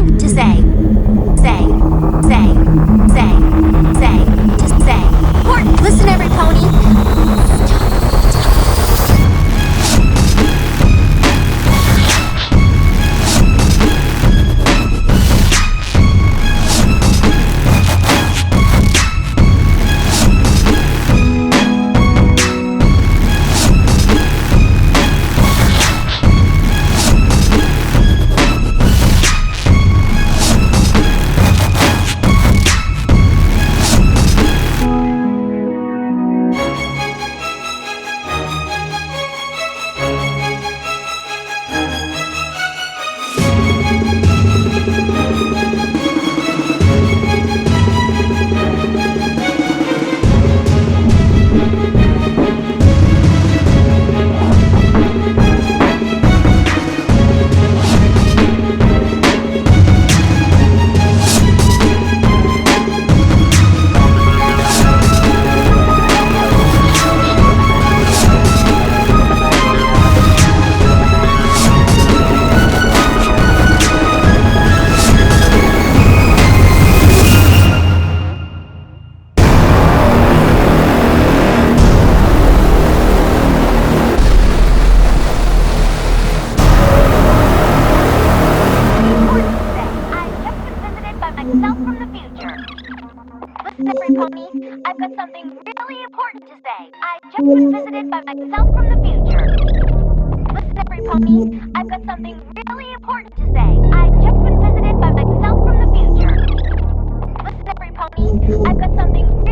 important to say. Say, say, say, say, just say. Important. Listen, every pony. Myself from the future. Listen, every pony, I've got something really important to say. I've just been visited by myself from the future. Listen, every pony, I've got something really important to say. I've just been visited by myself from the future. Listen, every pony, I've got something